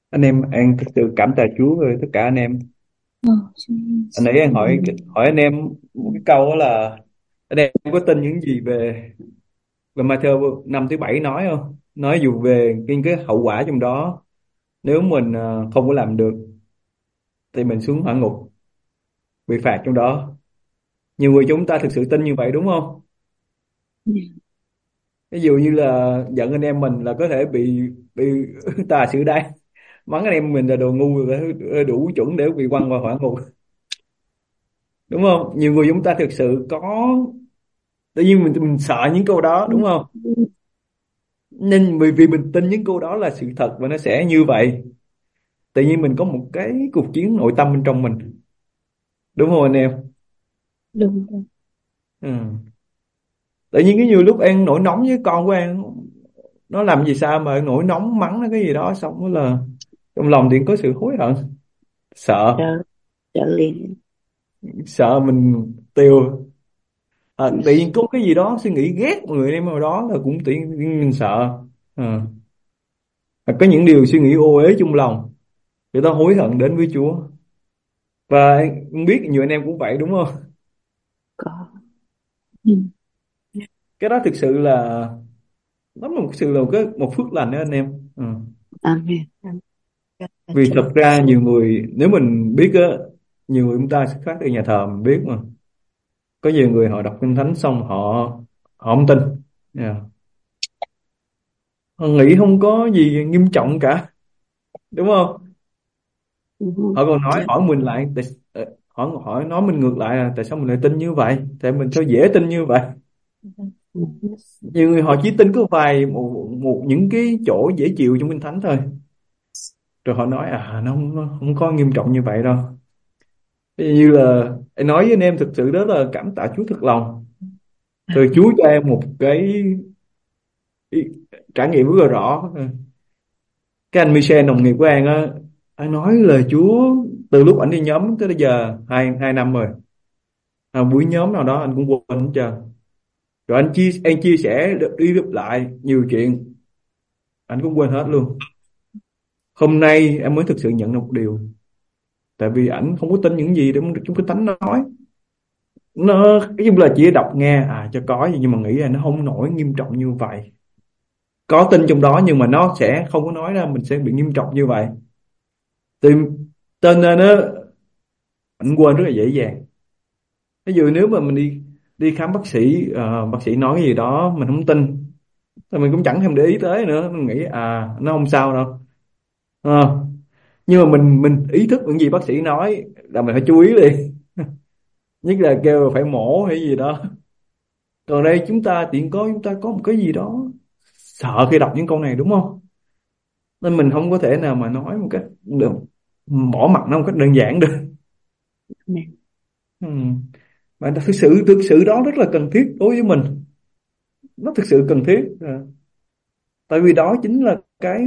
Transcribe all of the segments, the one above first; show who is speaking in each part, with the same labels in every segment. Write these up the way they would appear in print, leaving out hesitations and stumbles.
Speaker 1: An thực sự cảm tạ Chúa về tất cả anh em.
Speaker 2: Oh, Jesus.
Speaker 1: Nãy An hỏi anh em một cái câu đó là anh em có tin những gì về về Matthew 5-7 nói không? Nói dù về cái hậu quả trong đó, nếu mình không có làm được thì mình xuống hỏa ngục, bị phạt trong đó. Nhiều người chúng ta thực sự tin như vậy đúng không? Ví dụ như là giận anh em mình là có thể bị tà xử đai, mắng anh em mình là đồ ngu rồi, đủ chuẩn để bị quăng vào hỏa ngục, đúng không? Nhiều người chúng ta thực sự có, tự nhiên mình sợ những câu đó đúng không? Nên vì mình tin những câu đó là sự thật và nó sẽ như vậy, tự nhiên mình có một cái cuộc chiến nội tâm bên trong mình, đúng không anh em?
Speaker 2: Đúng rồi.
Speaker 1: Ừ. Tự nhiên cái nhiều lúc An nổi nóng với con của An, nó làm gì sao mà nổi nóng mắng nó cái gì đó, xong rồi là trong lòng thì có sự hối hận, sợ,
Speaker 2: Trở trở liền.
Speaker 1: sợ mình tiêu. Tự nhiên có cái gì đó suy nghĩ ghét một người em nào đó là cũng tự nhiên mình sợ. Ờ. Và có những điều suy nghĩ ô uế trong lòng, người ta hối hận đến với Chúa. Và em biết nhiều anh em cũng vậy đúng không?
Speaker 2: Có. Ừ.
Speaker 1: Cái đó thực sự là nó là một sự là một phước lành đó anh em. Ừ.
Speaker 2: Amen. Amen.
Speaker 1: Vì
Speaker 2: Chúa.
Speaker 1: thật ra nhiều người, nếu mình biết á, nhiều người chúng ta xuất phát từ nhà thờ mình biết mà, có nhiều người họ đọc kinh thánh xong họ họ không tin. Yeah. Họ nghĩ không có gì nghiêm trọng cả, đúng không?
Speaker 2: Ừ.
Speaker 1: Họ còn nói
Speaker 2: Dạ.
Speaker 1: hỏi mình lại hỏi hỏi nói mình ngược lại là tại sao mình lại tin như vậy, tại mình sao dễ tin như vậy.
Speaker 2: Ừ.
Speaker 1: Nhiều người họ chỉ tin có vài một những cái chỗ dễ chịu trong kinh thánh thôi, rồi họ nói nó không có nghiêm trọng như vậy đâu. Ví dụ như là em nói với anh em, thực sự đó là cảm tạ Chúa thật lòng. Rồi Chúa cho em một cái trải nghiệm rất là rõ. Cái anh Michel đồng nghiệp của An á, anh nói lời Chúa từ lúc anh đi nhóm tới bây giờ hai hai năm rồi. Buổi nhóm nào đó anh cũng quên hết trơn. Rồi anh chia sẻ đi lặp lại nhiều chuyện, anh cũng quên hết luôn. Hôm nay em mới thực sự nhận được một điều, tại vì ảnh không có tin những gì để chúng cái tánh nói. Nó cái chung là chỉ đọc nghe cho có gì, nhưng mà nghĩ là nó không nổi nghiêm trọng như vậy. Có tin trong đó nhưng mà nó sẽ không có nói ra mình sẽ bị nghiêm trọng như vậy. Thì tên nên nó anh quên rất là dễ dàng. Ví dụ nếu mà mình đi đi khám bác sĩ, bác sĩ nói cái gì đó mình không tin thì mình cũng chẳng thèm để ý tới nữa, mình nghĩ nó không sao đâu. Ờ. Nhưng mà mình ý thức những gì bác sĩ nói là mình phải chú ý liền, nhất là kêu phải mổ hay gì đó. Còn đây chúng ta có một cái gì đó sợ khi đọc những câu này đúng không? Nên mình không có thể nào mà nói một cách được, bỏ mặt nó một cách đơn giản được.
Speaker 2: Amen.
Speaker 1: Ừ. Mà thực sự đó rất là cần thiết đối với mình, nó thực sự cần thiết. Tại vì đó chính là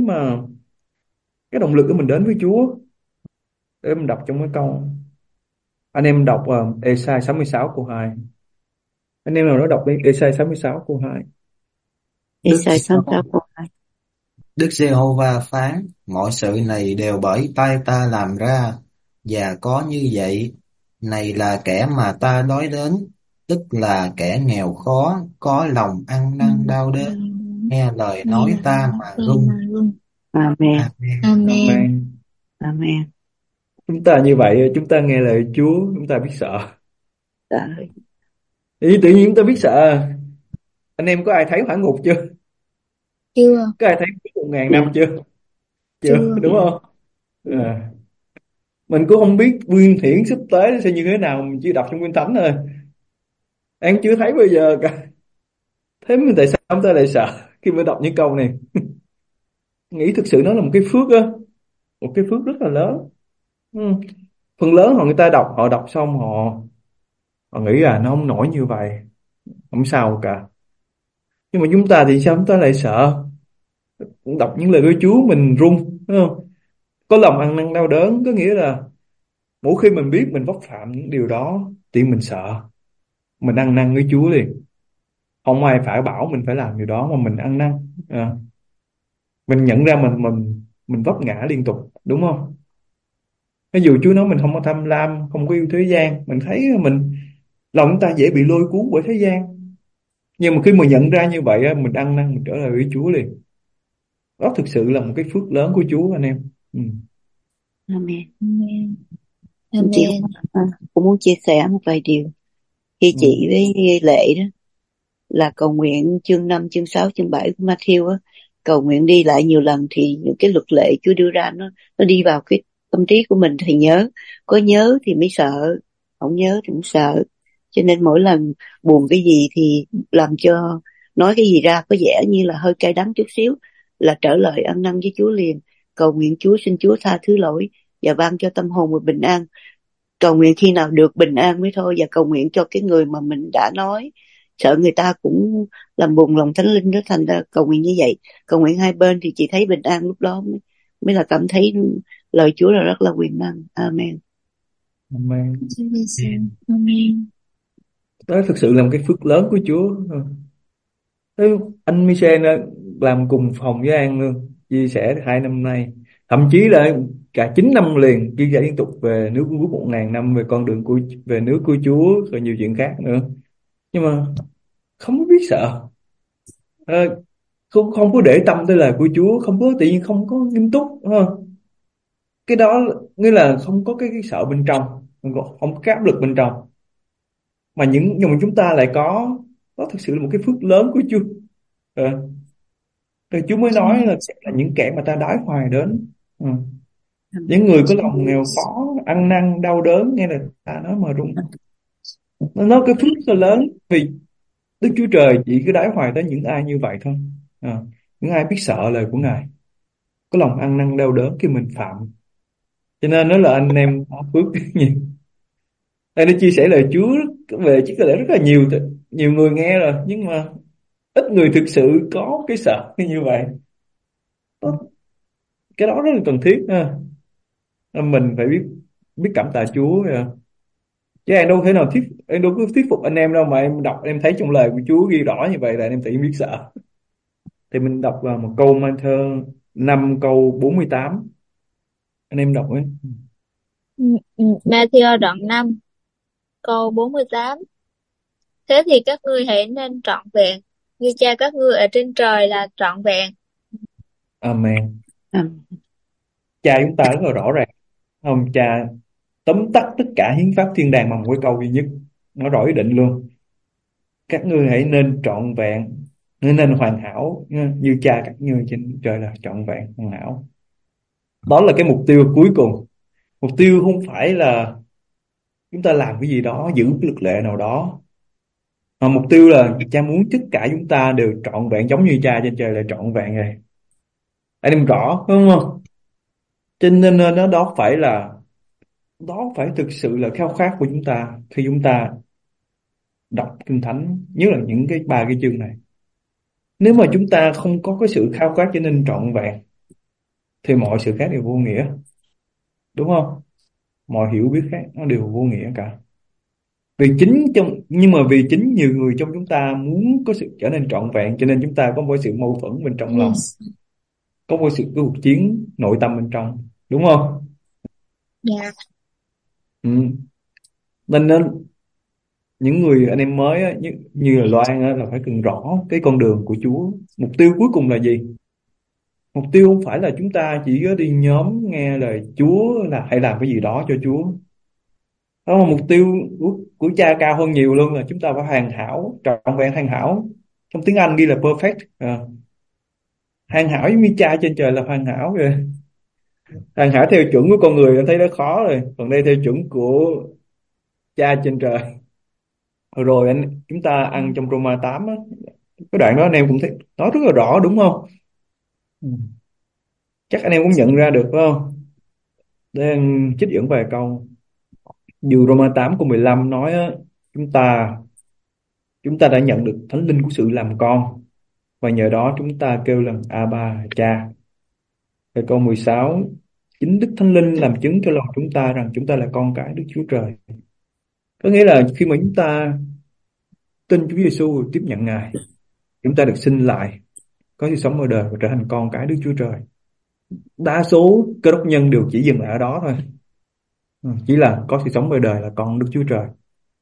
Speaker 1: cái động lực của mình đến với Chúa. Để mình đọc trong cái câu, anh em đọc Ê-sai 66 câu 2. Anh em nào đó đọc đi, Ê-sai 66 câu 2.
Speaker 3: Đức
Speaker 2: Esai 66 câu 2.
Speaker 3: Đức Giê-hô-va phán, mọi sự này đều bởi tay ta làm ra, và có như vậy, này là kẻ mà ta đói đến, tức là kẻ nghèo khó, có lòng ăn năn đau đớn, nghe lời
Speaker 2: Nghe
Speaker 3: nói
Speaker 2: lời
Speaker 3: ta
Speaker 2: nói
Speaker 3: mà
Speaker 2: ta
Speaker 3: run.
Speaker 2: mà run. Amen.
Speaker 3: Amen.
Speaker 2: Amen.
Speaker 1: Amen.
Speaker 2: Amen.
Speaker 1: Chúng ta như vậy, chúng ta nghe lời Chúa, chúng ta biết sợ.
Speaker 2: Trời.
Speaker 1: Ý tự nhiên chúng ta biết sợ. Anh em có ai thấy hỏa ngục chưa?
Speaker 2: Chưa.
Speaker 1: Có ai thấy 1.000 năm
Speaker 2: Dạ.
Speaker 1: chưa? Chưa,
Speaker 2: Chưa.
Speaker 1: đúng
Speaker 2: Dạ.
Speaker 1: không? À, mình cũng không biết nguyên hiển sắp tới nó sẽ như thế nào, mình chỉ đọc trong Kinh Thánh thôi. Anh chưa thấy bao giờ cả. Thế mình tại sao chúng ta lại sợ khi mà đọc những câu này? Nghĩ thực sự nó là một cái phước á, một cái phước rất là lớn. Ừ. Phần lớn người ta họ đọc xong họ nghĩ là nó không nổi như vậy, không sao cả. Nhưng mà chúng ta thì sao chúng ta lại sợ? Đọc những lời của Chúa mình run, đúng không? Có lòng ăn năn đau đớn có nghĩa là mỗi khi mình biết mình vấp phạm những điều đó thì mình sợ, mình ăn năn với Chúa liền. Không ai phải bảo mình phải làm điều đó mà mình ăn năn. Mình nhận ra mình mình vấp ngã liên tục, đúng không? Ví dụ Chúa nói mình không có tham lam, không có yêu thế gian, mình thấy lòng chúng ta dễ bị lôi cuốn bởi thế gian. Nhưng mà khi mà nhận ra như vậy á, mình ăn năn, mình trở lại với Chúa liền. Đó thực sự là một cái phước lớn của Chúa anh em. Ừ.
Speaker 2: Amen.
Speaker 4: Amen.
Speaker 2: Chị
Speaker 4: Amen.
Speaker 2: cũng muốn chia sẻ một vài điều. Khi
Speaker 1: Ừ.
Speaker 2: chị với Lệ đó là cầu nguyện chương 5, chương 6, chương 7 của Matthew á, cầu nguyện đi lại nhiều lần thì những cái luật lệ Chúa đưa ra nó đi vào cái tâm trí của mình thì nhớ. Có nhớ thì mới sợ, không nhớ thì cũng sợ. Cho nên mỗi lần buồn cái gì thì làm cho nói cái gì ra có vẻ như là hơi cay đắng chút xíu là trở lại ăn năn với Chúa liền. Cầu nguyện Chúa, xin Chúa tha thứ lỗi và ban cho tâm hồn mình bình an. Cầu nguyện khi nào được bình an mới thôi, và cầu nguyện cho cái người mà mình đã nói, sợ người ta cũng làm buồn lòng Thánh Linh đó, thành ra cầu nguyện như vậy. Cầu nguyện hai bên thì chị thấy bình an, lúc đó mới là cảm thấy lời Chúa là rất là quyền năng. Amen.
Speaker 1: Amen.
Speaker 4: Amen.
Speaker 1: Đó thực sự là một cái phước lớn của Chúa. Thế anh Michel làm cùng phòng với An luôn, chia sẻ 2 năm nay, thậm chí là cả 9 năm liền chia sẻ liên tục về nước Vương quốc 1000 năm, về con đường của, về nước của Chúa, rồi nhiều chuyện khác nữa. Nhưng mà không có biết sợ. Không có để tâm tới lời của Chúa, không có, tự nhiên không có nghiêm túc, đúng không? Cái đó nghĩa là không có cái sợ bên trong, không có cái áp lực bên trong, mà nhưng mà chúng ta lại có. Đó thực sự là một cái phước lớn của Chúa. Rồi Chúa mới nói là những kẻ mà ta đói hoài đến, những người có lòng nghèo khó, ăn năn đau đớn, nghe là ta nói mà run. Nó nói cái phước rất là lớn, vì Đức Chúa Trời chỉ cứ đói hoài đến những ai như vậy thôi. Những ai biết sợ lời của Ngài, có lòng ăn năn đau đớn khi mình phạm. Cho nên nói là anh em có phước nhiều. Đây nó chia sẻ lời Chúa về chứ có lẽ rất là nhiều nhiều người nghe rồi, nhưng mà ít người thực sự có cái sợ như vậy. Cái đó rất là cần thiết ha. Mình phải biết biết cảm tạ Chúa. Chứ em đâu thể nào em đâu có thuyết phục anh em đâu, mà em đọc em thấy trong lời của Chúa ghi rõ như vậy là anh em tự nhiên biết sợ. Thì mình đọc vào một câu Ma-thơ 5 câu 48, anh em đọc ấy.
Speaker 4: Matthew đoạn 5 câu 48. Thế thì các ngươi hãy nên trọn vẹn như cha các ngươi ở trên trời là trọn vẹn.
Speaker 1: Amen.
Speaker 2: Amen.
Speaker 1: Cha chúng ta rất là rõ ràng, không? Cha tóm tắt tất cả hiến pháp thiên đàng bằng một cái câu duy nhất, nó rõ ý định luôn: các ngươi hãy nên trọn vẹn, nên hoàn hảo như cha các ngươi trên trời là trọn vẹn hoàn hảo. Đó là cái mục tiêu cuối cùng. Mục tiêu không phải là chúng ta làm cái gì đó, giữ cái luật lệ nào đó, mà mục tiêu là cha muốn tất cả chúng ta đều trọn vẹn giống như cha trên trời là trọn vẹn rồi. Anh em rõ đúng không? Cho nên đó phải thực sự là khao khát của chúng ta khi chúng ta đọc Kinh Thánh, nhất là những cái 3 cái chương này. Nếu mà chúng ta không có cái sự khao khát trở nên trọn vẹn thì mọi sự khác đều vô nghĩa, đúng không? Mọi hiểu biết khác nó đều vô nghĩa cả. Nhưng mà vì chính nhiều người trong chúng ta muốn có sự trở nên trọn vẹn, cho nên chúng ta có một sự mâu thuẫn bên trong lòng, có một sự cuộc chiến nội tâm bên trong, đúng không?
Speaker 4: Dạ.
Speaker 1: Ừ. Nên những người anh em mới á, như là Loan á, là phải cần rõ cái con đường của Chúa. Mục tiêu cuối cùng là gì? Mục tiêu không phải là chúng ta chỉ có đi nhóm nghe lời Chúa là hãy làm cái gì đó cho Chúa. Đó là mục tiêu của cha cao hơn nhiều luôn, là chúng ta phải hoàn hảo, trọn vẹn hoàn hảo. Trong tiếng Anh ghi là perfect. Hoàn hảo giống như cha trên trời là hoàn hảo rồi. Hoàn hảo theo chuẩn của con người anh thấy nó khó rồi, còn đây theo chuẩn của cha trên trời. Rồi chúng ta ăn trong Roma 8 á, cái đoạn đó anh em cũng thấy nói rất là rõ, đúng không? Chắc anh em cũng nhận ra được phải không? Để anh trích dẫn vài câu. Dù Roma 8 câu 15 nói á, chúng ta đã nhận được thánh linh của sự làm con, và nhờ đó chúng ta kêu lần Abba cha. Về câu 16, chính Đức Thánh Linh làm chứng cho lòng chúng ta rằng chúng ta là con cái Đức Chúa Trời. Có nghĩa là khi mà chúng ta tin Chúa Giêsu, tiếp nhận Ngài, chúng ta được sinh lại, có sự sống ở đời và trở thành con cái Đức Chúa Trời. Đa số Cơ đốc nhân đều chỉ dừng lại ở đó thôi. Chỉ là có sự sống đời đời là con Đức Chúa Trời.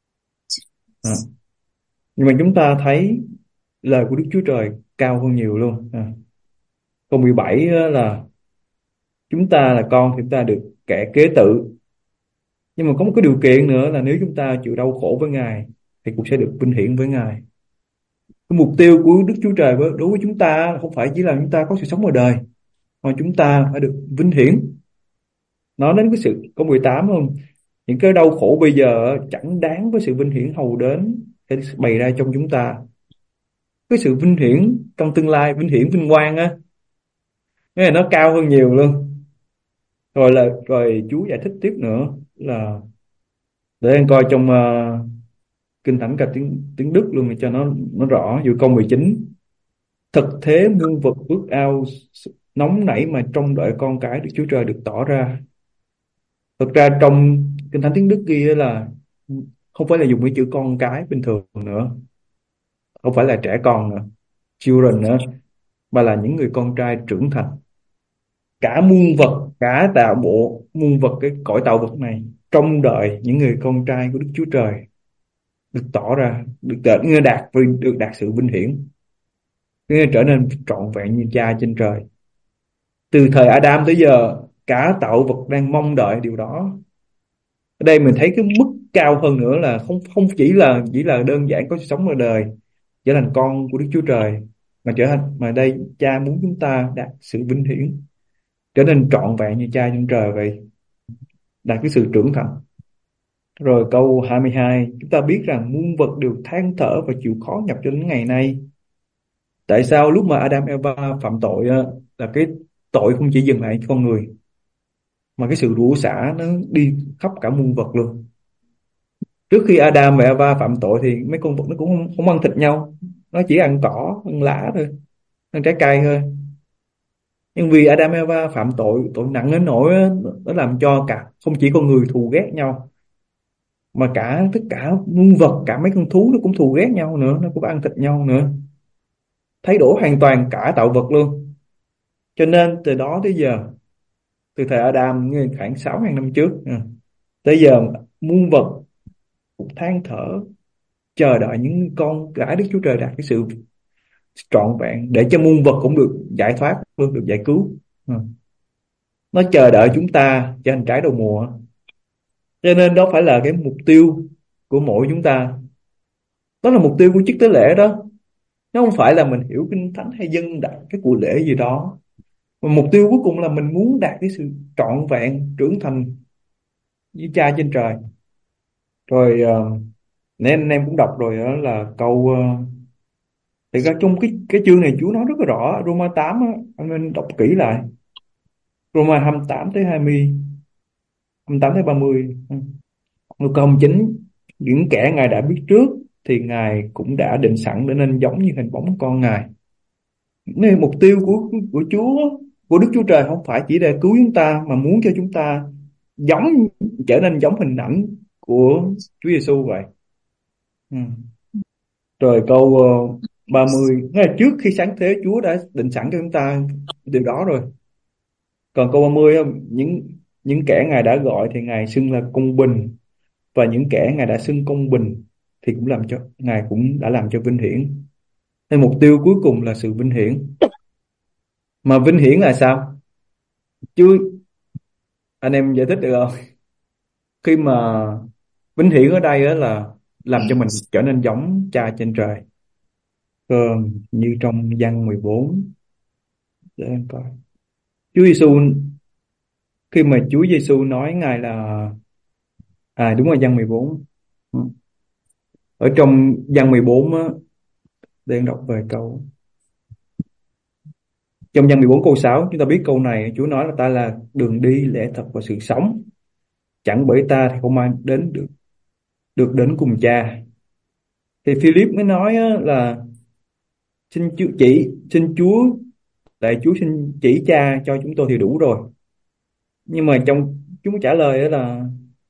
Speaker 1: À, nhưng mà chúng ta thấy lời của Đức Chúa Trời cao hơn nhiều luôn. Câu 17 á, là chúng ta là con thì chúng ta được kẻ kế tự. Nhưng mà có một cái điều kiện nữa là nếu chúng ta chịu đau khổ với Ngài thì cũng sẽ được vinh hiển với Ngài. Cái mục tiêu của Đức Chúa Trời đối với chúng ta không phải chỉ là chúng ta có sự sống ở đời, mà chúng ta phải được vinh hiển. Nói đến cái sự câu 18 không? Những cái đau khổ bây giờ chẳng đáng với sự vinh hiển hầu đến sẽ bày ra trong chúng ta. Cái sự vinh hiển trong tương lai, vinh hiển vinh quang á, cái này nó cao hơn nhiều luôn. Rồi Chúa giải thích tiếp nữa là để anh coi trong Kinh Thánh cả tiếng Đức luôn để cho nó rõ. Dụ câu 19: thực thế muôn vật ước ao nóng nảy mà trông đợi con cái Đức Chúa Trời được tỏ ra. Thực ra trong Kinh Thánh tiếng Đức ghi là không phải là dùng cái chữ con cái bình thường nữa, không phải là trẻ con nữa, children nữa, mà là những người con trai trưởng thành. Cả muôn vật, cả tạo bộ muôn vật, cái cõi tạo vật này trông đợi những người con trai của Đức Chúa Trời được tỏ ra, được đạt sự vinh hiển, nghĩa trở nên trọn vẹn như Cha trên trời. Từ thời Adam tới giờ, cả tạo vật đang mong đợi điều đó. Ở đây mình thấy cái mức cao hơn nữa là không chỉ là đơn giản có sự sống ở đời, trở thành con của Đức Chúa Trời, mà đây Cha muốn chúng ta đạt sự vinh hiển, trở nên trọn vẹn như Cha trên trời vậy, đạt cái sự trưởng thành. Rồi câu 22, chúng ta biết rằng muôn vật đều than thở và chịu khó nhọc cho đến ngày nay. Tại sao lúc mà Adam Eva phạm tội á, là cái tội không chỉ dừng lại con người, mà cái sự rủa xả nó đi khắp cả muôn vật luôn. Trước khi Adam và Eva phạm tội thì mấy con vật nó cũng không ăn thịt nhau, nó chỉ ăn cỏ, ăn lá thôi, ăn trái cây thôi. Nhưng vì Adam và Eva phạm tội nặng đến nỗi á, nó làm cho không chỉ con người thù ghét nhau, mà tất cả muôn vật, cả mấy con thú nó cũng thù ghét nhau nữa, nó cũng ăn thịt nhau nữa, thay đổi hoàn toàn cả tạo vật luôn. Cho nên từ đó tới giờ, từ thời Adam khoảng 6.000 năm trước tới giờ, muôn vật cũng than thở chờ đợi những con gái Đức Chúa Trời đạt cái sự trọn vẹn, để cho muôn vật cũng được giải thoát luôn, được giải cứu. Nó chờ đợi chúng ta trở thành trái đầu mùa. Cho nên đó phải là cái mục tiêu của mỗi chúng ta, đó là mục tiêu của chức tế lễ đó. Nó không phải là mình hiểu kinh thánh hay dâng đặt cái của lễ gì đó, mà mục tiêu cuối cùng là mình muốn đạt cái sự trọn vẹn, trưởng thành với Cha trên trời. Rồi nên anh em cũng đọc rồi đó, là câu thì ra trong cái chương này Chúa nói rất là rõ. Roma 8 á, anh nên đọc kỹ lại. Roma 28 tới 20, 28 tới 30. Câu 29: những kẻ Ngài đã biết trước thì Ngài cũng đã định sẵn để nên giống như hình bóng con Ngài. Nên mục tiêu của Chúa, của Đức Chúa Trời không phải chỉ để cứu chúng ta, mà muốn cho chúng ta trở nên giống hình ảnh của Chúa Giêsu vậy. Rồi câu 30, nghĩa là trước khi sáng thế Chúa đã định sẵn cho chúng ta điều đó rồi. Còn câu 30, những kẻ Ngài đã gọi thì Ngài xưng là công bình, và những kẻ Ngài đã xưng công bình thì Ngài cũng đã làm cho vinh hiển. Nên mục tiêu cuối cùng là sự vinh hiển. Mà vinh hiển là sao? Chứ anh em giải thích được không? Khi mà vinh hiển ở đây đó là làm cho mình trở nên giống Cha trên trời. Như trong Giăng 14, để em coi. Chúa Giêsu, khi mà Chúa Giêsu nói Ngài là đúng rồi, Giăng 14. Ở trong Giăng 14 á, để em đọc về câu. Trong Giăng 14 câu 6, chúng ta biết câu này, Chúa nói là ta là đường đi, lẽ thật và sự sống. Chẳng bởi ta thì không ai được đến cùng Cha. Thì Philip mới nói á, là xin Chúa xin chỉ Cha cho chúng tôi thì đủ rồi. Nhưng mà Chúa trả lời là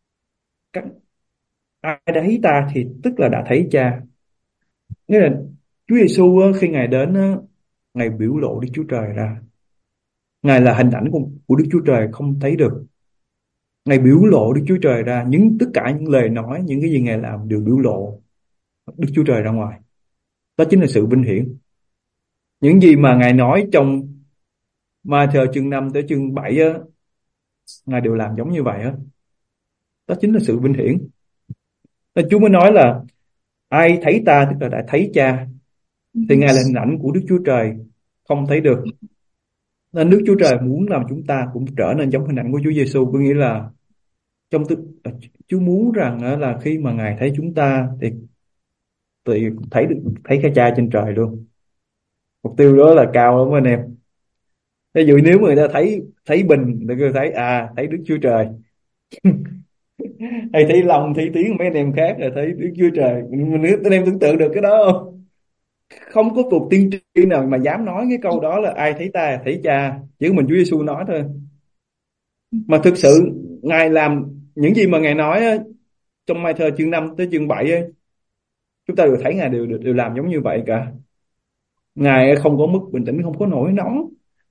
Speaker 1: ai đã thấy ta thì tức là đã thấy Cha. Nghĩa là Chúa Giêsu khi Ngài đến, Ngài biểu lộ Đức Chúa Trời ra. Ngài là hình ảnh của Đức Chúa Trời không thấy được. Ngài biểu lộ Đức Chúa Trời ra, tất cả những lời nói, những cái gì Ngài làm đều biểu lộ Đức Chúa Trời ra ngoài. Đó chính là sự vinh hiển. Những gì mà Ngài nói trong Ma-thơ chương 5 tới chương 7 á, Ngài đều làm giống như vậy á. Đó chính là sự vinh hiển. Nên Chúa mới nói là ai thấy ta tức là đã thấy Cha. Thì Ngài là hình ảnh của Đức Chúa Trời không thấy được. Nên Đức Chúa Trời muốn làm chúng ta cũng trở nên giống hình ảnh của Chúa Giêsu, có nghĩa là Chúa muốn rằng là khi mà Ngài thấy chúng ta thì thấy cái Cha trên trời luôn. Mục tiêu đó là cao lắm anh em. Ví dụ nếu mà người ta thấy Bình thì người thấy Đức Chúa Trời, hay thấy Long, thấy Tiến, mấy anh em khác là thấy Đức Chúa Trời. Anh em tưởng tượng được cái đó không? Không có cuộc tiên tri nào mà dám nói cái câu đó là ai thấy ta thấy Cha, chỉ có mình Chúa Giêsu nói thôi. Mà thực sự Ngài làm những gì mà Ngài nói á, trong Ma-thơ chương 5 tới chương 7 á, chúng ta đều thấy Ngài đều làm giống như vậy cả. Ngài không có mức bình tĩnh, không có nổi nóng.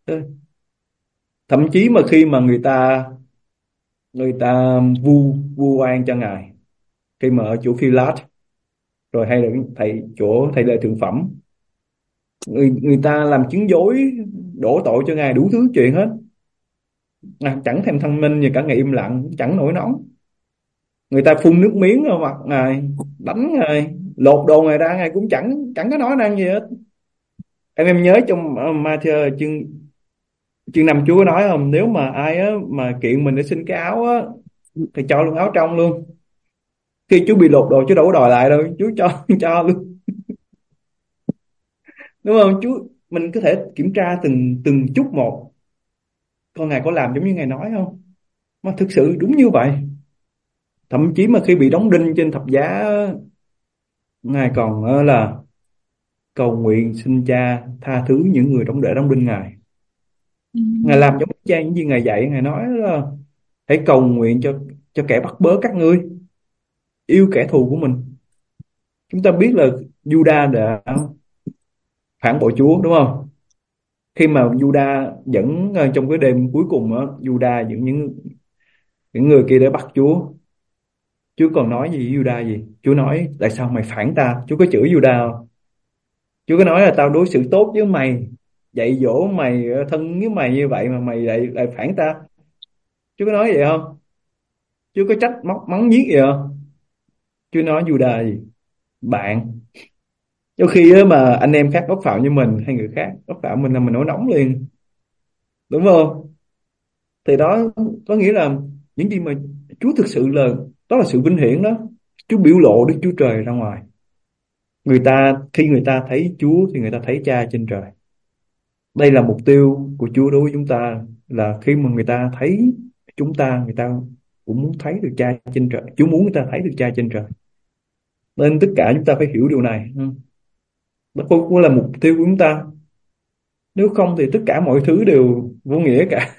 Speaker 1: Thậm chí mà khi mà người ta vu oan cho Ngài, khi mà ở chỗ Phi-lát, rồi hay là thầy lễ thượng phẩm, người ta làm chứng dối đổ tội cho Ngài đủ thứ chuyện hết. Ngài chẳng thèm thanh minh, gì cả, Ngài im lặng, chẳng nổi nóng. Người ta phun nước miếng vào mặt Ngài, đánh Ngài, lột đồ Ngài ra, Ngài cũng chẳng có nói năng gì hết. Em nhớ trong Ma-thơ chương 5 Chúa có nói không, nếu mà ai á mà kiện mình để xin cái áo á thì cho luôn áo trong luôn. Khi Chúa bị lột đồ, Chúa đâu có đòi lại đâu, Chúa cho luôn. Đúng không? Mình có thể kiểm tra từng chút một, con Ngài có làm giống như Ngài nói không? Mà thực sự đúng như vậy. Thậm chí mà khi bị đóng đinh trên thập giá, Ngài còn là cầu nguyện xin Cha tha thứ những người đóng đinh Ngài. Ngài làm giống Cha những gì Ngài dạy. Ngài nói là hãy cầu nguyện cho kẻ bắt bớ các ngươi, yêu kẻ thù của mình. Chúng ta biết là Juda đã phản bội Chúa, đúng không? Khi mà Juda dẫn trong cái đêm cuối cùng á, Juda dẫn những người kia để bắt Chúa. Chúa còn nói gì với Juda gì? Chúa nói tại sao mày phản ta? Chúa có chửi Juda không? Chúa có nói là tao đối xử tốt với mày, dạy dỗ mày, thân với mày như vậy mà mày lại phản ta? Chúa có nói vậy không? Chúa có trách móc mắng giết gì không? Chúa nói Juda gì? Bạn. Đôi khi á, mà anh em khác bóc phạm như mình, hay người khác bóc phạm mình là mình nổi nóng liền, đúng không? Thì đó có nghĩa là những gì mà Chúa thực sự đó là sự vinh hiển đó. Chúa biểu lộ Đức Chúa Trời ra ngoài. Khi người ta thấy Chúa thì người ta thấy Cha trên trời. Đây là mục tiêu của Chúa đối với chúng ta, là khi mà người ta thấy chúng ta, người ta cũng muốn thấy được Cha trên trời. Chúa muốn người ta thấy được Cha trên trời. Nên tất cả chúng ta phải hiểu điều này. Đó cũng là mục tiêu của chúng ta. Nếu không thì tất cả mọi thứ đều vô nghĩa cả.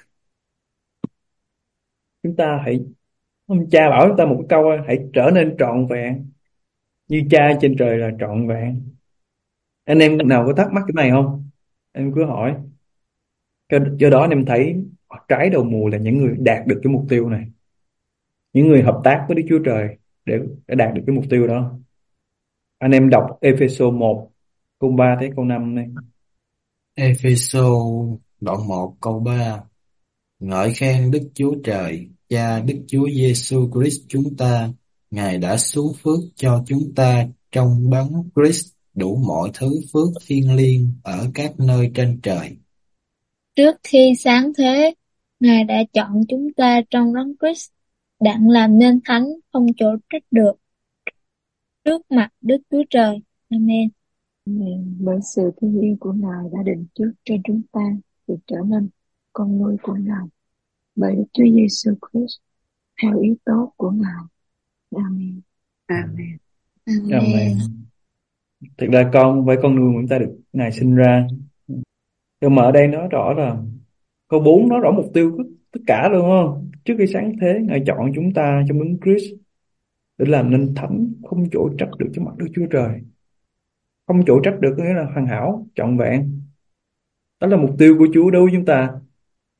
Speaker 1: Chúng ta ông Cha bảo chúng ta một câu: hãy trở nên trọn vẹn như Cha trên trời là trọn vẹn. Anh em nào có thắc mắc cái này không? Em cứ hỏi. Do đó anh em thấy trái đầu mùa là những người đạt được cái mục tiêu này, những người hợp tác với Đức Chúa Trời để đạt được cái mục tiêu đó. Anh em đọc Ê-phê-sô 1 câu 3 tới câu 5 này.
Speaker 3: Ê-phê-sô đoạn 1 câu 3: Ngợi khen Đức Chúa Trời, Cha Đức Chúa Giêsu Christ chúng ta, Ngài đã xuống phước cho chúng ta trong Đấng Christ đủ mọi thứ phước thiêng liêng ở các nơi trên trời.
Speaker 4: Trước khi sáng thế, Ngài đã chọn chúng ta trong Đấng Christ, đặng làm nên thánh không chỗ trách được trước mặt Đức Chúa Trời. Amen.
Speaker 2: Bởi sự thương yêu của Ngài đã định trước cho chúng ta được trở nên con nuôi của Ngài bởi Đức Chúa Giêsu Christ theo ý tốt của Ngài. Amen. Amen.
Speaker 1: Amen. Thực ra con với con nuôi của chúng ta được Ngài sinh ra. Nhưng mà ở đây nói rõ là câu 4 nói rõ mục tiêu tất cả luôn, không? Trước khi sáng thế, Ngài chọn chúng ta trong Đấng Christ để làm nên thánh không chỗ trách được trước mặt Đức Chúa Trời. Không chỗ trách được có nghĩa là hoàn hảo, trọn vẹn. Đó là mục tiêu của Chúa đối với chúng ta.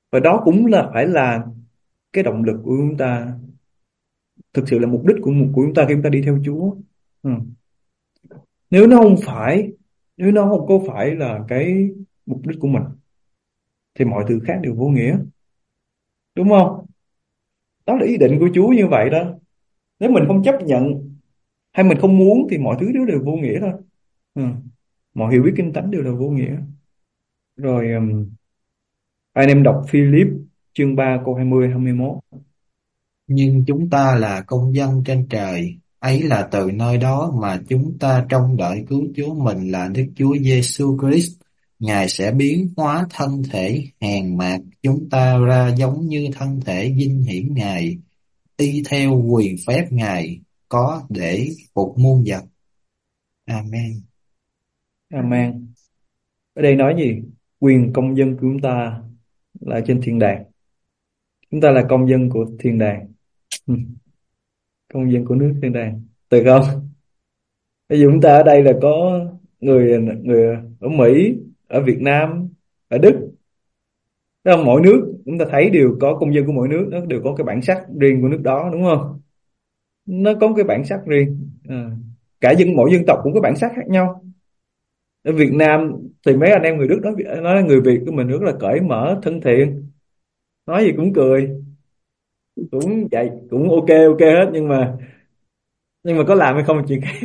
Speaker 1: Và đó cũng là phải là cái động lực của chúng ta, thực sự là mục đích của chúng ta khi chúng ta đi theo Chúa. Ừ. Nếu nó không phải, nếu nó không có phải là cái mục đích của mình thì mọi thứ khác đều vô nghĩa, đúng không? Đó là ý định của Chúa như vậy đó. Nếu mình không chấp nhận hay mình không muốn thì mọi thứ đều vô nghĩa thôi. Ừ. Mọi hiểu biết kinh thánh đều là vô nghĩa. Rồi anh em đọc Philip chương 3 câu 20 21.
Speaker 3: Nhưng chúng ta là công dân trên trời, ấy là từ nơi đó mà chúng ta trông đợi cứu Chúa mình là Đức Chúa Giêsu Christ. Ngài sẽ biến hóa thân thể hèn mạt chúng ta ra giống như thân thể vinh hiển Ngài, y theo quyền phép Ngài có để phục muôn vật. Amen.
Speaker 1: Amen. Ở đây nói gì? Quyền công dân của chúng ta là trên thiên đàng. Chúng ta là công dân của thiên đàng. Ừ. Công dân của nước thiên đàng. Được không? Bây giờ chúng ta ở đây là có người người ở Mỹ, ở Việt Nam, ở Đức. Đó, mỗi nước chúng ta thấy đều có công dân của mỗi nước, nó đều có cái bản sắc riêng của nước đó, đúng không? Nó có cái bản sắc riêng. Cả mỗi dân tộc cũng có bản sắc khác nhau. Ở Việt Nam thì mấy anh em người Đức nói người Việt của mình rất là cởi mở, thân thiện, nói gì cũng cười, cũng vậy, cũng ok hết, nhưng mà có làm hay không là chuyện khác.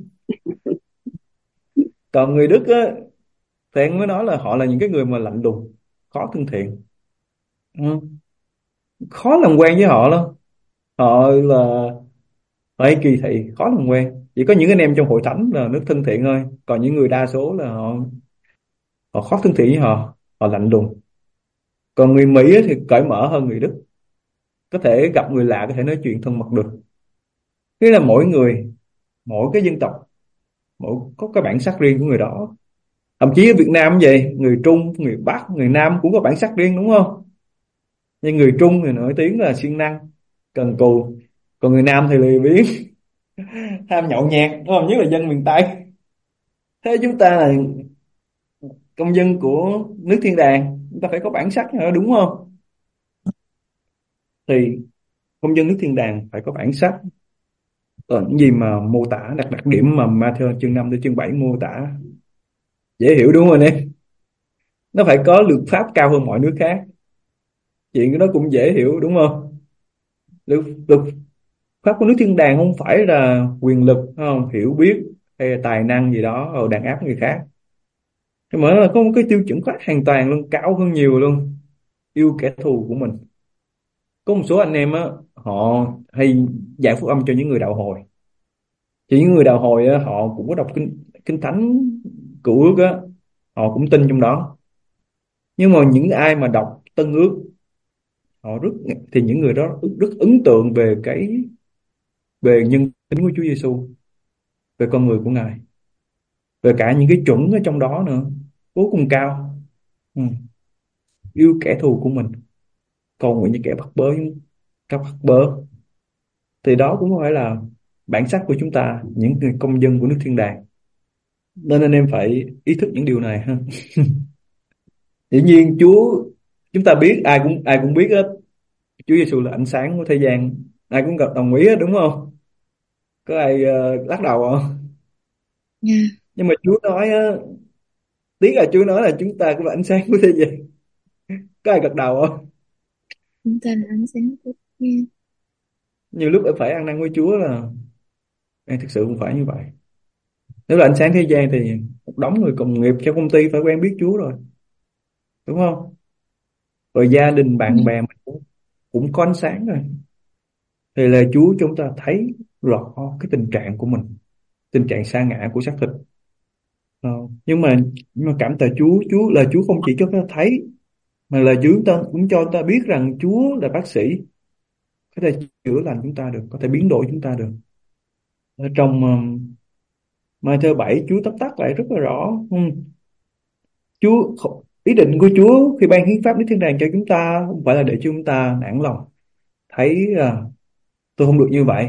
Speaker 1: Còn người Đức á thì anh mới nói là họ là những cái người mà lạnh lùng, khó thân thiện. Ừ. Khó làm quen với họ lắm. Họ là họ hay kỳ thị, khó làm quen. Chỉ có những anh em trong hội thánh là nước thân thiện thôi, còn những người đa số là họ khó thân thiện với họ, họ lạnh lùng. Còn người Mỹ á thì cởi mở hơn người Đức, có thể gặp người lạ có thể nói chuyện thân mật được. Thế là mỗi người, mỗi cái dân tộc, mỗi có cái bản sắc riêng của người đó. Thậm chí ở Việt Nam cũng vậy, người Trung, người Bắc, người Nam cũng có bản sắc riêng, đúng không? Nhưng người Trung thì nổi tiếng là siêng năng, cần cù, còn người Nam thì lười biếng, ham nhậu nhẹt, đúng không? Nhất là dân miền Tây. Thế chúng ta là công dân của nước thiên đàng, chúng ta phải có bản sắc nữa, đúng không? Thì công dân nước thiên đàng phải có bản sắc. Còn những gì mà mô tả đặc điểm mà Matthew chương 5 đến chương 7 mô tả dễ hiểu, đúng không anh em? Nó phải có luật pháp cao hơn mọi nước khác, chuyện đó cũng dễ hiểu, đúng không? Luật pháp của nước thiên đàng không phải là quyền lực, không hiểu biết hay là tài năng gì đó rồi đàn áp người khác, nhưng mà nó là có một cái tiêu chuẩn khác hoàn toàn luôn, cao hơn nhiều luôn. Yêu kẻ thù của mình. Có một số anh em á, họ hay giảng phúc âm cho những người đạo hồi, thì những người đạo hồi á, họ cũng có đọc kinh thánh cựu ước á, họ cũng tin trong đó. Nhưng mà những ai mà đọc tân ước, họ thì những người đó rất ấn tượng về nhân tính của Chúa Giêsu, về con người của Ngài, về cả những cái chuẩn ở trong đó nữa, vô cùng cao. Ừ. Yêu kẻ thù của mình, cầu nguyện cho kẻ bắt bớ, các bắt bớ, thì đó cũng phải là bản sắc của chúng ta, những người công dân của nước thiên đàng. Nên anh em phải ý thức những điều này ha. Dĩ nhiên chúng ta biết, ai cũng biết hết, Chúa Giêsu là ánh sáng của thế gian, ai cũng đồng ý hết, đúng không? Có ai lắc đầu không?
Speaker 4: Nha,
Speaker 1: Nhưng mà Chúa nói á, tiếc là Chúa nói là chúng ta cũng là ánh sáng của thế gian. Có ai gật đầu không?
Speaker 4: chúng ta là ánh sáng của nha.
Speaker 1: Nhiều lúc phải ăn năn với Chúa là thực sự không phải như vậy. Nếu là ánh sáng thế gian thì một đống người đồng nghiệp trong công ty phải quen biết Chúa rồi, đúng không? Rồi gia đình bạn bè mình cũng có ánh sáng rồi, thì là Chúa chúng ta thấy rõ cái tình trạng của mình, tình trạng sa ngã của xác thịt. Nhưng mà cảm tạ Chúa là Chúa không chỉ cho chúng ta thấy, mà là Chúa cũng cho chúng ta biết rằng Chúa là bác sĩ, có thể chữa lành chúng ta được, có thể biến đổi chúng ta được. Ở trong Matthew 7 Chúa tóm tắt lại rất là rõ. Ý định của Chúa khi ban hiến pháp nước thiên đàng cho chúng ta không phải là để chúng ta nản lòng, thấy tôi không được như vậy,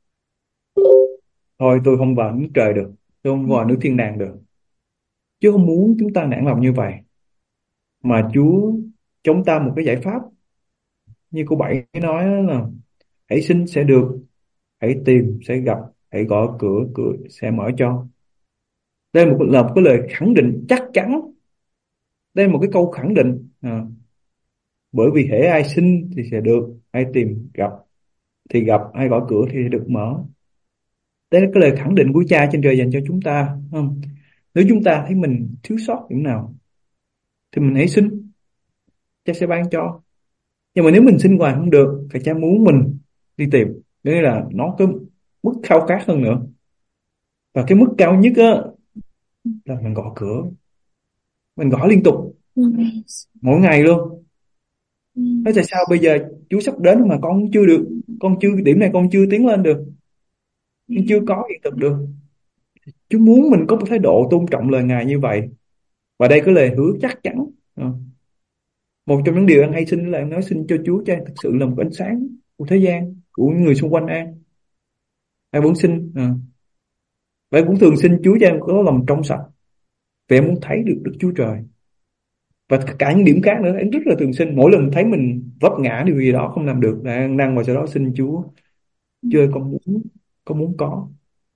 Speaker 1: thôi tôi không vào nước trời được, tôi không vào nước thiên đàng được. Chúa không muốn chúng ta nản lòng như vậy, mà Chúa cho chúng ta một cái giải pháp. Như cô Bảy nói là hãy xin sẽ được, hãy tìm sẽ gặp, hãy gõ cửa, cửa sẽ mở cho. Đây là một cái lời khẳng định chắc chắn. Đây là một cái câu khẳng định. Bởi vì hễ ai xin thì sẽ được, ai tìm gặp thì gặp, ai gõ cửa thì được mở. Đây là cái lời khẳng định của Cha trên trời dành cho chúng ta, không? Nếu chúng ta thấy mình thiếu sót điểm nào thì mình hãy xin, Cha sẽ ban cho. Nhưng mà nếu mình xin hoài không được thì Cha muốn mình đi tìm, nghĩa là nó có mức khao khát hơn nữa. Và cái mức cao nhất á là mình gõ cửa, mình gõ liên tục mỗi ngày luôn. Thế tại sao bây giờ Chúa sắp đến mà con chưa được, con chưa, điểm này con chưa tiến lên được, con chưa có hiện thực được. Chúa muốn mình có một thái độ tôn trọng lời Ngài như vậy. Và đây có lời hứa chắc chắn. Một trong những điều anh hay xin là em nói xin cho Chúa cho thực sự là một ánh sáng của thế gian, của những người xung quanh An. Ai muốn xin, và em cũng thường xin Chúa cho em có lòng trong sạch, vì em muốn thấy được Đức Chúa Trời. Và cả những điểm khác nữa em rất là thường xin. Mỗi lần thấy mình vấp ngã điều gì đó không làm được là em năng vào sau đó xin Chúa: Chúa ơi, con muốn có.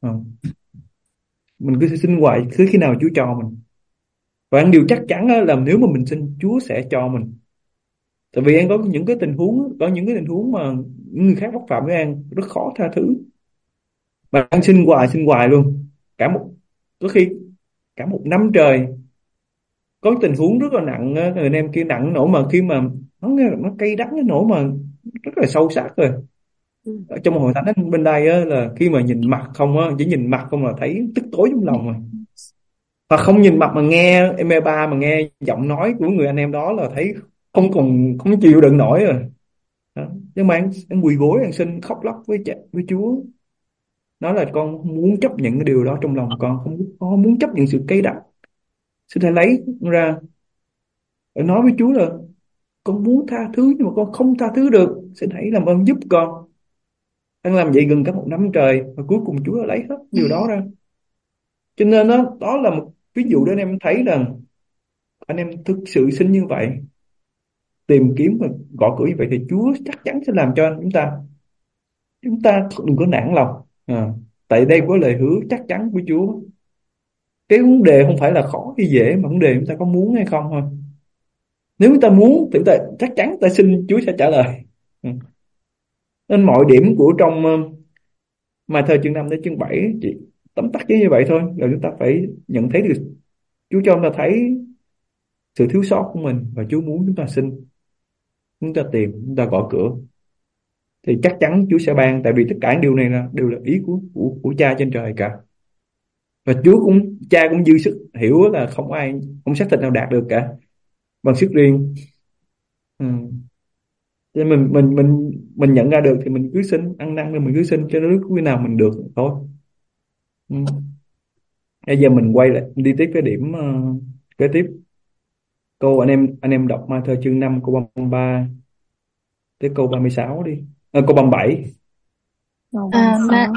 Speaker 1: Mình cứ xin hoài, cứ khi nào Chúa cho mình. Và điều chắc chắn là nếu mà mình xin, Chúa sẽ cho mình. Tại vì An có những cái tình huống mà người khác mắc phạm với An rất khó tha thứ, mà An xin hoài luôn, có khi cả một năm trời. Có tình huống rất là nặng, người anh em kia nặng nỗi mà khi mà nó cay đắng cái nỗi mà rất là sâu sắc rồi. Ở trong hội thánh bên đây á, là khi mà nhìn mặt không á, chỉ nhìn mặt không là thấy tức tối trong lòng rồi. Và không nhìn mặt mà nghe MP3, mà nghe giọng nói của người anh em đó là thấy không chịu đựng nổi rồi. Đó. Nhưng mà anh quỳ gối, anh xin khóc lóc với Chúa, nói là con không muốn chấp nhận cái điều đó trong lòng con, không muốn chấp nhận sự cay đắng. Xin Thầy lấy ra, anh nói với Chúa là con muốn tha thứ nhưng mà con không tha thứ được, xin Hãy làm ơn giúp con. Anh làm vậy gần cả một năm trời, và cuối cùng Chúa đã lấy hết điều đó ra. Cho nên đó là một ví dụ để anh em thấy rằng anh em thực sự xin như vậy, tìm kiếm và gõ cửa như vậy, thì Chúa chắc chắn sẽ làm cho chúng ta đừng có nản lòng. Tại đây có lời hứa chắc chắn của Chúa. Cái vấn đề không phải là khó hay dễ, mà vấn đề chúng ta có muốn hay không thôi. Nếu chúng ta muốn thì chắc chắn chúng ta xin, Chúa sẽ trả lời. Nên mọi điểm của trong Ma-thơ chương 5 đến chương 7 chỉ tóm tắt như vậy thôi. Rồi chúng ta phải nhận thấy được Chúa cho chúng ta thấy sự thiếu sót của mình, và Chúa muốn chúng ta xin, chúng ta tìm, chúng ta gõ cửa, thì chắc chắn Chúa sẽ ban. Tại vì tất cả những điều này đều là ý của Cha trên trời cả. Và Cha cũng dư sức hiểu là không xác thịt nào đạt được cả bằng sức riêng. Cho nên mình nhận ra được thì mình cứ xin, ăn năn rồi mình cứ xin cho đến lúc nào mình được thôi. Bây giờ mình quay lại đi tiếp cái điểm kế tiếp. Câu anh em đọc Ma-thơ chương 5 câu 33 tới câu 36 đi. Câu 37.
Speaker 5: Câu
Speaker 4: À,
Speaker 5: 36.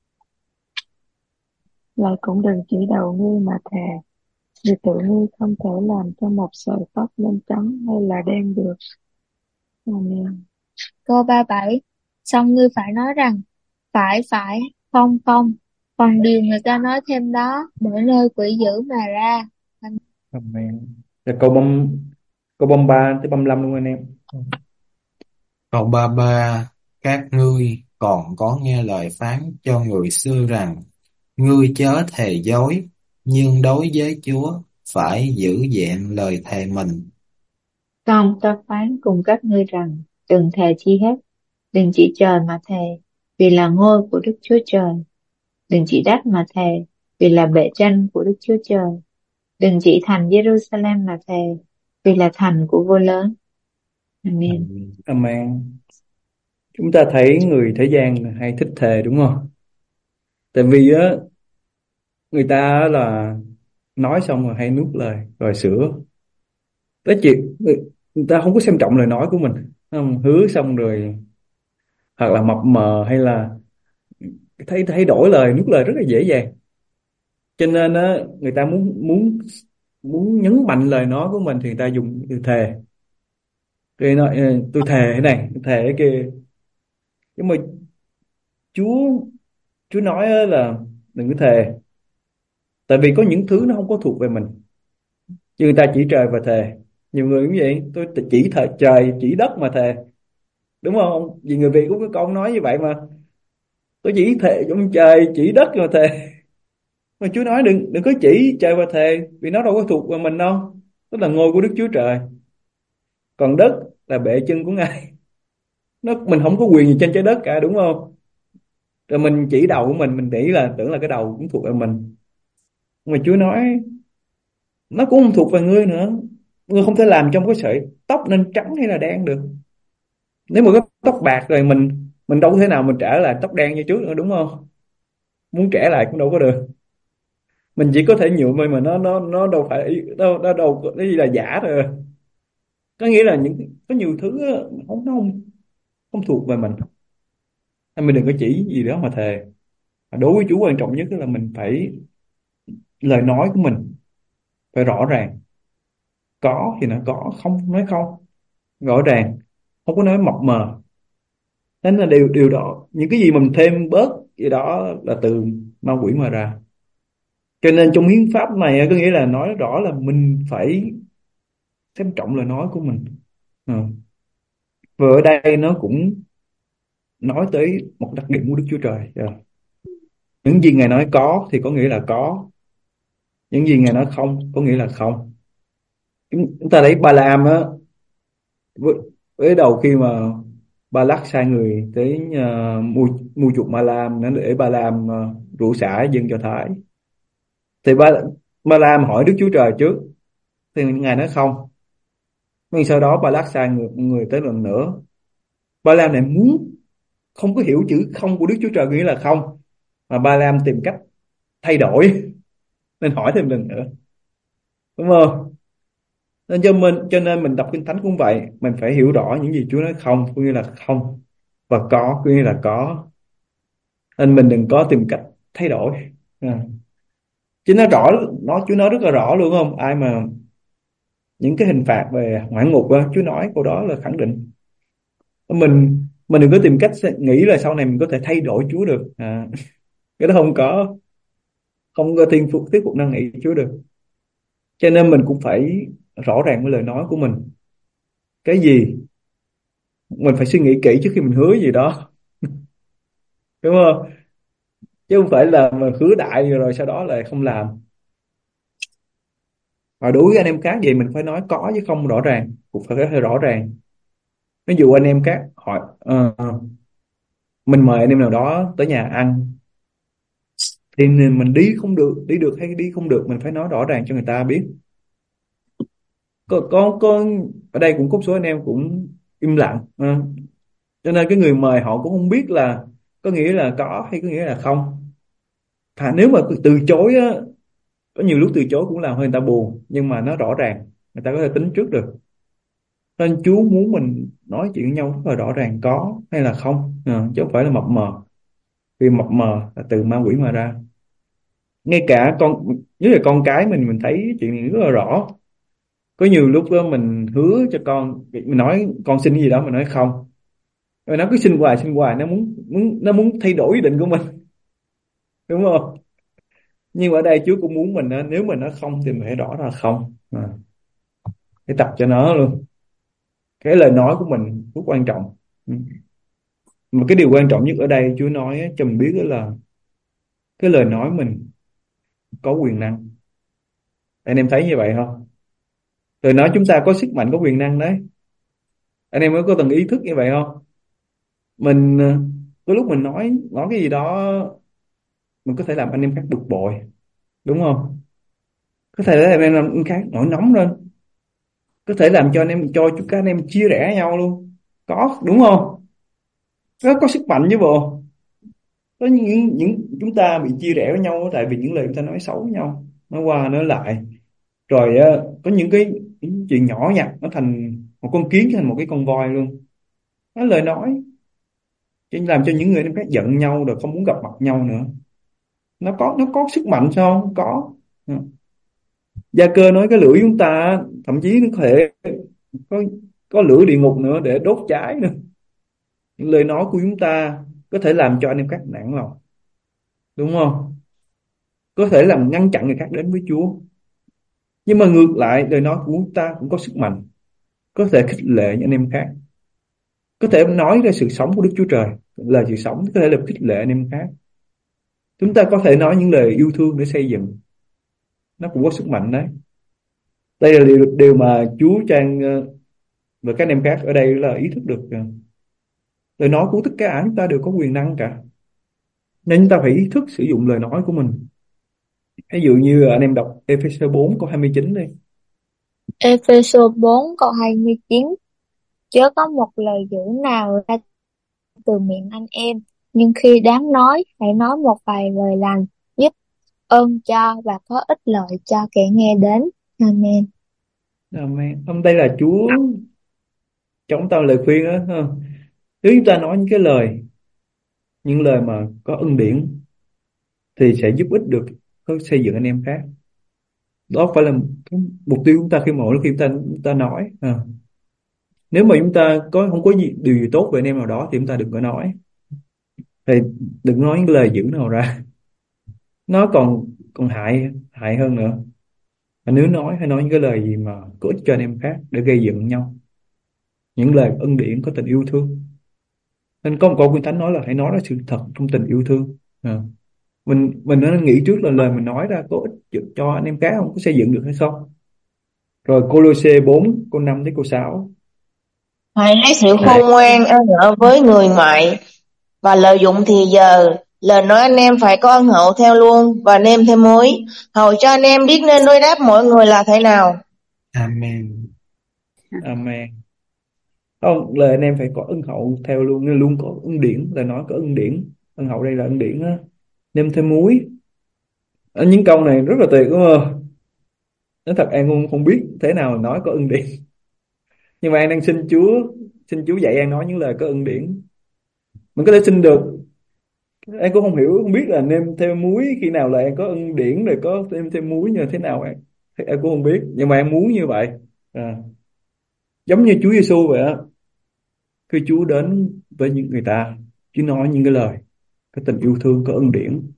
Speaker 5: Lại cũng đừng chỉ đầu ngươi mà thề, vì tự ngươi không thể làm cho một sợi tóc lên trắng hay là đen được. Amen.
Speaker 4: câu 37. Xong ngươi phải nói rằng phải, không, còn điều người ta nói thêm đó, bởi nơi quỷ dữ mà ra.
Speaker 1: Amen. Rồi câu 33 tới 35 luôn anh em.
Speaker 3: Câu 33: Các ngươi còn có nghe lời phán cho người xưa rằng: Ngươi chớ thề dối, nhưng đối với Chúa phải giữ vẹn lời thề mình.
Speaker 5: Xong ta phán cùng các ngươi rằng, đừng thề chi hết, đừng chỉ trời mà thề, vì là ngôi của Đức Chúa Trời. Đừng chỉ đất mà thề, vì là bệ tranh của Đức Chúa Trời. Đừng chỉ thành Jerusalem mà thề, vì là thành của vua lớn. Amen.
Speaker 1: Amen. Chúng ta thấy người thế gian hay thích thề, đúng không? Tại vì người ta là nói xong rồi hay nuốt lời rồi sửa. Tới chuyện người ta không có xem trọng lời nói của mình, không? Hứa xong rồi hoặc là mập mờ, hay là thay đổi lời, nuốt lời rất là dễ dàng. Cho nên người ta muốn nhấn mạnh lời nói của mình thì người ta dùng từ thề. Rồi nói tôi thề thế này, tôi thề cái kia. Nhưng mà Chúa Chúa nói á là đừng có thề, tại vì có những thứ nó không có thuộc về mình, chứ người ta chỉ trời và thề. Nhiều người cũng vậy, tôi chỉ thề trời chỉ đất mà thề, đúng không? Vì người Việt cũng có câu nói như vậy mà, tôi chỉ thề trong trời chỉ đất mà thề. Mà Chúa nói đừng đừng có chỉ trời và thề, vì nó đâu có thuộc về mình đâu. Đó là ngôi của Đức Chúa Trời, còn đất là bệ chân của Ngài. Mình không có quyền gì trên trái đất cả, đúng không? Rồi mình chỉ đầu của mình nghĩ là tưởng là cái đầu cũng thuộc về mình. Mà Chúa nói nó cũng không thuộc về ngươi nữa. Ngươi không thể làm trong cái sợi tóc nên trắng hay là đen được. Nếu mà có tóc bạc rồi mình đâu có thể nào mình trả lại tóc đen như trước nữa, đúng không? Muốn trẻ lại cũng đâu có được. Mình chỉ có thể nhuộm thôi, mà nó đâu phải đâu có cái gì là giả thôi. Có nghĩa là có nhiều thứ á, nó không thuộc về mình. Nên mình đừng có chỉ gì đó mà thề. Đối với Chúa quan trọng nhất là mình phải, lời nói của mình phải rõ ràng. Có thì nó có, không nói không, rõ ràng, không có nói mập mờ. Nên là điều điều đó, những cái gì mình thêm bớt gì đó là từ ma quỷ mà ra. Cho nên trong hiến pháp này có nghĩa là nói rõ là mình phải xem trọng lời nói của mình. Ừ. Và ở đây nó cũng nói tới một đặc điểm của Đức Chúa Trời. Những gì Ngài nói có thì có nghĩa là có, những gì Ngài nói không có nghĩa là không. Chúng ta thấy Ba-la-am á, với đầu khi mà Ba-lắc sai người tới mua chuộc Ma-lam để Ba-lam rủ xả dân Do Thái, thì Ba-lam hỏi Đức Chúa Trời trước, thì Ngài nói không. Nhưng sau đó Ba-lắc sai người tới lần nữa. Ba-lam này muốn, không có hiểu chữ không của Đức Chúa Trời nghĩa là không, mà Ba-lam tìm cách thay đổi nên hỏi thêm lần nữa, đúng không? Nên cho nên mình đọc Kinh Thánh cũng vậy, mình phải hiểu rõ những gì Chúa nói không có nghĩa là không, và có nghĩa là có. Nên mình đừng có tìm cách thay đổi. À. Chứ nó rõ, Chúa nói rất là rõ luôn, không ai mà những cái hình phạt về hỏa ngục á, Chúa nói câu đó là khẳng định. Mình đừng có tìm cách nghĩ là sau này mình có thể thay đổi Chúa được. Cái đó không có thuyết phục năn nỉ Chúa được. Cho nên mình cũng phải rõ ràng với lời nói của mình. Cái gì mình phải suy nghĩ kỹ trước khi mình hứa gì đó, đúng không? Chứ không phải là mà hứa đại rồi sau đó lại không làm. Và đối với anh em khác vậy, mình phải nói có chứ không rõ ràng, cũng phải hơi rõ ràng. Ví dụ anh em khác hỏi mình mời anh em nào đó tới nhà ăn, thì mình đi được hay đi không được, mình phải nói rõ ràng cho người ta biết. Có ở đây cũng có số anh em cũng im lặng. Cho nên cái người mời họ cũng không biết là có nghĩa là có hay có nghĩa là không. Nếu mà từ chối á, có nhiều lúc từ chối cũng làm hơi người ta buồn, nhưng mà nó rõ ràng, người ta có thể tính trước được. Nên Chúa muốn mình nói chuyện với nhau rất là rõ ràng, có hay là không, chứ không phải là mập mờ. Vì mập mờ là từ ma quỷ mà ra. Ngay cả nhất là con cái mình thấy chuyện này rất là rõ. Có nhiều lúc đó mình hứa cho con, mình nói con xin cái gì đó, mình nói không, rồi nó cứ xin hoài, nó muốn thay đổi ý định của mình, đúng không? Nhưng ở đây Chúa cũng muốn mình á, nếu mình nói không thì mình phải rõ là không. Phải tập cho nó luôn. Cái lời nói của mình rất quan trọng. Mà cái điều quan trọng nhất ở đây Chúa nói á, cho mình biết đó là cái lời nói mình có quyền năng. Anh em thấy như vậy không? Lời nói chúng ta có sức mạnh, có quyền năng đấy. Anh em có từng ý thức như vậy không? Mình có lúc mình nói cái gì đó, mình có thể làm anh em khác bực bội, đúng không? Có thể làm anh em khác nổi nóng lên, có thể làm cho các anh em chia rẽ nhau luôn, có, đúng không? Nó có sức mạnh chứ bộ. Có những chúng ta bị chia rẽ với nhau tại vì những lời chúng ta nói xấu với nhau, nói qua nói lại. Rồi có những chuyện nhỏ nhặt nó thành một con kiến, thành một cái con voi luôn. Nó lời nói chỉ làm cho những người em khác giận nhau rồi không muốn gặp mặt nhau nữa. Nó có sức mạnh sao không? Có. Gia Cơ nói cái lưỡi chúng ta thậm chí nó có thể có có lửa địa ngục nữa để đốt cháy nữa. Những lời nói của chúng ta có thể làm cho anh em khác nản lòng, đúng không? Có thể làm ngăn chặn người khác đến với Chúa. Nhưng mà ngược lại, lời nói của chúng ta cũng có sức mạnh, có thể khích lệ những anh em khác, có thể nói ra sự sống của Đức Chúa Trời, là sự sống có thể làm khích lệ anh em khác. Chúng ta có thể nói những lời yêu thương để xây dựng, nó cũng có sức mạnh đấy. Đây là điều mà chú Trang và các anh em khác ở đây là ý thức được. Lời nói của tất cả chúng ta đều có quyền năng cả, nên chúng ta phải ý thức sử dụng lời nói của mình. Ví dụ như anh em đọc Ephesos 4 câu 29 đi.
Speaker 4: Ephesos 4 câu 29: Chớ có một lời dữ nào ra từ miệng anh em, nhưng khi đáng nói, hãy nói một vài lời lành, giúp ơn cho và có ích lợi cho kẻ nghe đến. Amen.
Speaker 1: Amen. Hôm đây là Chúa cho chúng ta lời khuyên đó ha. Nếu chúng ta nói những lời mà có ân điển thì sẽ giúp ích được, có xây dựng anh em khác. Đó phải là cái mục tiêu chúng ta khi chúng ta nói. Nếu mà chúng ta không có điều gì tốt về anh em nào đó thì chúng ta đừng có nói. Thì đừng nói những lời dữ nào ra, nó còn hại hơn nữa. Và nếu hãy nói những cái lời gì mà có ích cho anh em khác để gây dựng nhau, những lời ân điển có tình yêu thương. Nên có một câu Kinh Thánh nói là hãy nói ra sự thật trong tình yêu thương. Mình nên nghĩ trước là lời mình nói ra có ích cho anh em khác không, có xây dựng được hay không. Rồi Cô-lô-sê 4 câu 5 đến câu 6:
Speaker 6: Hãy lấy sự khôn ngoan ân hở với người ngoại, và lợi dụng thì giờ. Lời nói anh em phải có ân hậu theo luôn, và nêm thêm muối, hầu cho anh em biết nên đối đáp mọi người là thế nào.
Speaker 3: Amen.
Speaker 1: Amen. Không, lời anh em phải có ân hậu theo luôn, nên luôn có ân điển. Lời nói có ân điển, ân hậu đây là ân điển á. Nêm thêm muối. Những câu này rất là tuyệt đúng không? Nói thật An không biết thế nào nói có ân điển, nhưng mà An đang xin Chúa dạy An nói những lời có ân điển. Mình có thể xin được. An cũng không biết là nêm thêm muối khi nào là An có ân điển, rồi có thêm muối như thế nào. An cũng không biết, nhưng mà An muốn như vậy. Giống như Chúa Giêsu vậy á, khi Chúa đến với những người ta, Chúa nói những cái lời có tình yêu thương, có ân điển.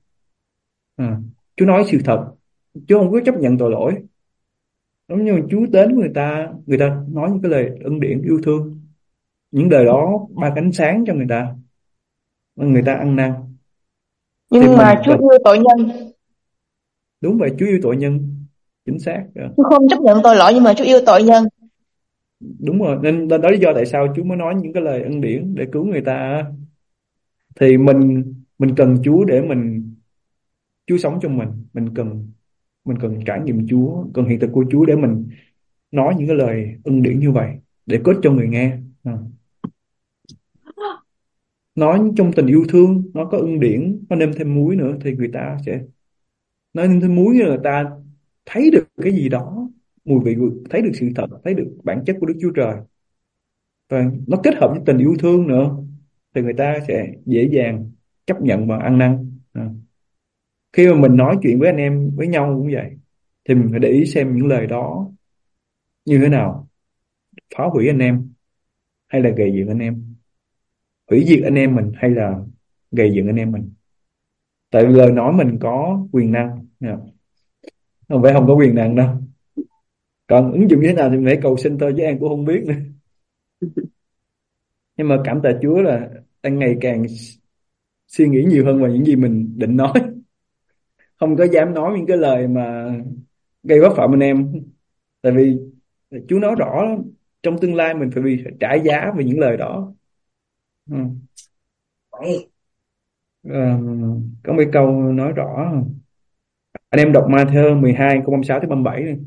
Speaker 1: Chúa nói sự thật, Chúa không có chấp nhận tội lỗi. Giống như Chúa đến với người ta nói những cái lời ân điển yêu thương, những lời đó ban ánh sáng cho người ta ăn năn.
Speaker 6: Nhưng mà Chúa yêu tội nhân.
Speaker 1: Đúng vậy, Chúa yêu tội nhân, chính xác.
Speaker 6: Chúa không chấp nhận tội lỗi, nhưng mà Chúa yêu tội nhân.
Speaker 1: Đúng rồi, nên đó là lý do tại sao Chúa mới nói những cái lời ân điển để cứu người ta. Thì mình cần Chúa để Chúa sống trong mình cần trải nghiệm Chúa, cần hiện thực của Chúa để mình nói những cái lời ân điển như vậy để có ích cho người nghe. Nói trong tình yêu thương, nó có ân điển, nó nêm thêm muối nữa thì người ta sẽ nói nêm thêm muối, người ta thấy được cái gì đó, mùi vị, thấy được sự thật, thấy được bản chất của Đức Chúa Trời, và nó kết hợp với tình yêu thương nữa thì người ta sẽ dễ dàng chấp nhận và ăn năn. Khi mà mình nói chuyện với anh em với nhau cũng vậy, thì mình phải để ý xem những lời đó như thế nào, phá hủy anh em hay là gây dựng anh em, hủy diệt anh em mình hay là gây dựng anh em mình. Tại vì lời nói mình có quyền năng, không phải không có quyền năng đâu. Còn ứng dụng như thế nào thì mình phải cầu xin thôi, chứ An cũng không biết nữa. Nhưng mà cảm tạ Chúa là đang ngày càng suy nghĩ nhiều hơn vào những gì mình định nói, không có dám nói những cái lời mà gây bất phạm anh em. Tại vì Chúa nói rõ trong tương lai mình phải trả giá về những lời đó. Có mấy câu nói rõ. Anh em đọc Ma-thi-ơ 12 câu 36 tới 37 đi.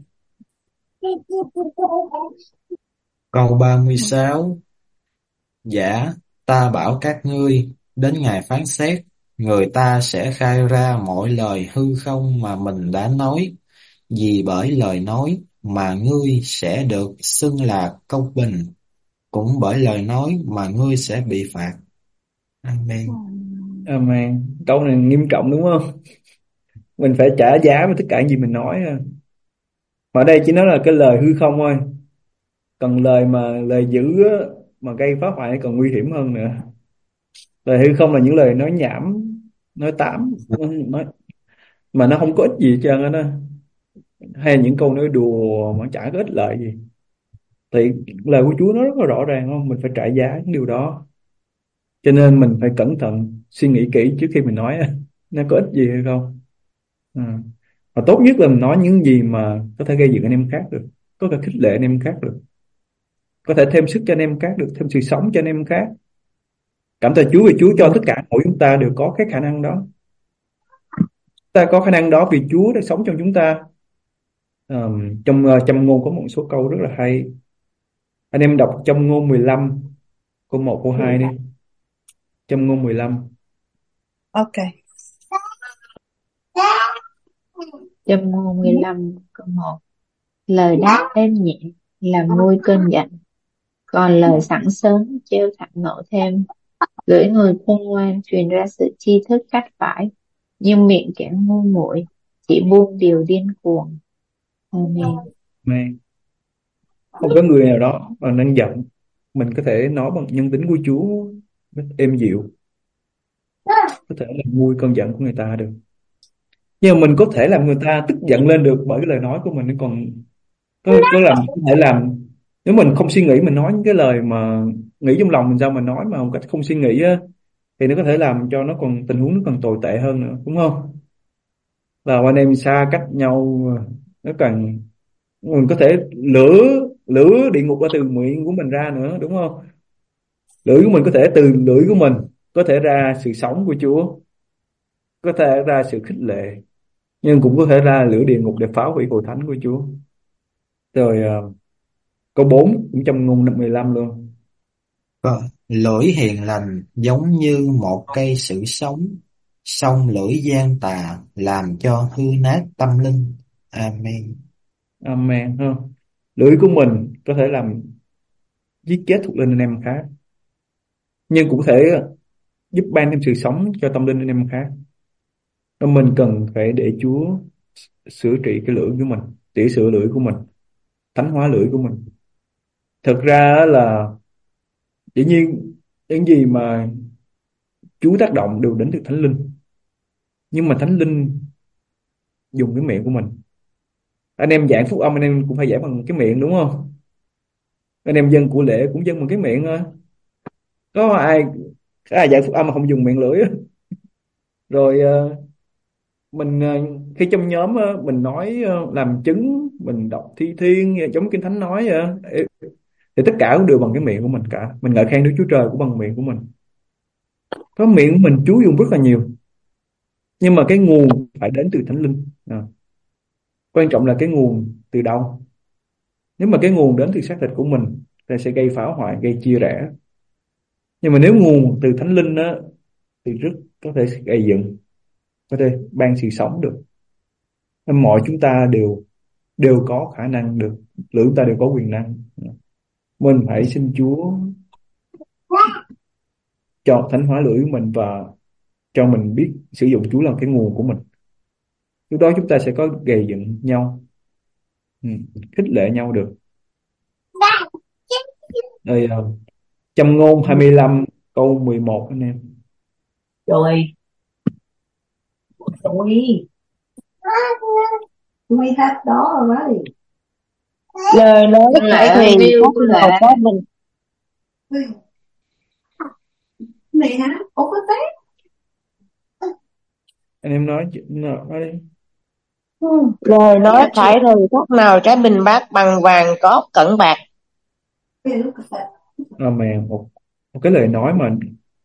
Speaker 3: Câu 36: Dạ, ta bảo các ngươi, đến ngày phán xét, người ta sẽ khai ra mọi lời hư không mà mình đã nói, vì bởi lời nói mà ngươi sẽ được xưng là công bình, cũng bởi lời nói mà ngươi sẽ bị phạt. Amen.
Speaker 1: Amen. Câu này nghiêm trọng đúng không? Mình phải trả giá với tất cả những gì mình nói. Mà ở đây chỉ nói là cái lời hư không thôi. Còn lời mà lời dữ á, mà gây phá hoại còn nguy hiểm hơn nữa. Lời hư không là những lời nói nhảm, nói tám, nói mà nó không có ích gì hết trơn á đó. Hay những câu nói đùa mà chả có ích lợi gì. Thì lời của Chúa nó rất là rõ ràng, không, mình phải trả giá những điều đó. Cho nên mình phải cẩn thận suy nghĩ kỹ trước khi mình nói nó có ích gì hay không. Và tốt nhất là mình nói những gì mà có thể gây dựng anh em khác được, có thể khích lệ anh em khác được, có thể thêm sức cho anh em khác được, thêm sự sống cho anh em khác. Cảm tạ Chúa vì Chúa cho tất cả mỗi chúng ta đều có cái khả năng đó. Ta có khả năng đó vì Chúa đã sống trong chúng ta. Trong Châm Ngôn có một số câu rất là hay. Anh em đọc Châm Ngôn 15 câu 1 câu 2 đi. Châm Ngôn 15.
Speaker 6: Ok.
Speaker 5: Châm ngôn 15 câu 1. Lời đáp êm nhẹ làm nguôi cơn giận, còn lời sẵn sớm trêu thẳng nộ thêm. Lưỡi người khôn ngoan truyền ra sự tri thức cách phải, nhưng miệng kẻ ngu muội chỉ buông điều điên cuồng. Amen.
Speaker 1: Amen. Không có người nào đó mà đang giận, mình có thể nói bằng nhân tính của Chúa rất êm dịu, có thể làm nguôi cơn giận của người ta được. Nhưng mà mình có thể làm người ta tức giận lên được bởi cái lời nói của mình. Còn có làm có thể làm, nếu mình không suy nghĩ, mình nói những cái lời mà nghĩ trong lòng mình sao, mình nói mà một cách không suy nghĩ á, thì nó có thể làm cho nó còn tình huống nó còn tồi tệ hơn nữa, đúng không? Là anh em xa cách nhau, nó càng mình có thể lửa lửa địa ngục qua từ miệng của mình ra nữa, đúng không? Lưỡi của mình có thể, từ lưỡi của mình có thể ra sự sống của Chúa, có thể ra sự khích lệ, nhưng cũng có thể ra lửa địa ngục để phá hủy hội thánh của Chúa. Rồi câu 4 cũng trong ngôn 15 luôn.
Speaker 3: Lưỡi hiền lành giống như một cây sử sống, song lưỡi gian tà làm cho hư nát tâm linh. Amen.
Speaker 1: Amen. Không? Lưỡi của mình có thể làm giết chết thuộc linh anh em khác, nhưng cũng có thể giúp ban thêm sự sống cho tâm linh anh em khác. Nên mình cần phải để Chúa sửa trị cái lưỡi của mình, tỉa sửa lưỡi của mình, thánh hóa lưỡi của mình. Thực ra là dĩ nhiên những gì mà Chúa tác động đều đến từ Thánh Linh, nhưng mà Thánh Linh dùng cái miệng của mình. Anh em giảng phúc âm, anh em cũng phải giảng bằng cái miệng, đúng không? Anh em dâng của lễ cũng dâng bằng cái miệng thôi. Có ai giảng phúc âm mà không dùng miệng lưỡi á. Rồi mình khi trong nhóm mình nói làm chứng, mình đọc thi thiên giống Kinh Thánh nói thì tất cả cũng đều bằng cái miệng của mình cả. Mình ngợi khen Đức Chúa Trời cũng bằng miệng của mình. Có miệng của mình Chúa dùng rất là nhiều, nhưng mà cái nguồn phải đến từ Thánh Linh. Quan trọng là cái nguồn từ đâu. Nếu mà cái nguồn đến từ xác thịt của mình thì sẽ gây phá hoại, gây chia rẽ. Nhưng mà nếu nguồn từ Thánh Linh á, thì rất có thể gây dựng, có thể ban sự sống được. Nên mọi chúng ta đều có khả năng được, lưỡi chúng ta đều có quyền năng. Mình phải xin Chúa cho thánh hóa lưỡi của mình và cho mình biết sử dụng Chúa làm cái nguồn của mình. Lúc đó chúng ta sẽ có gầy dựng nhau, khích lệ nhau được. Rồi Châm Ngôn 25 câu 11 anh em.
Speaker 6: Rồi. We hát đó rồi. Lời nói phải thuyền các ngầu có mình. Mày hả? Ủa có té.
Speaker 1: Anh em nói đi.
Speaker 6: Lời nói phải thuyền các nào trái bình bát bằng vàng có cẩn bạc.
Speaker 1: Mà một cái lời nói mà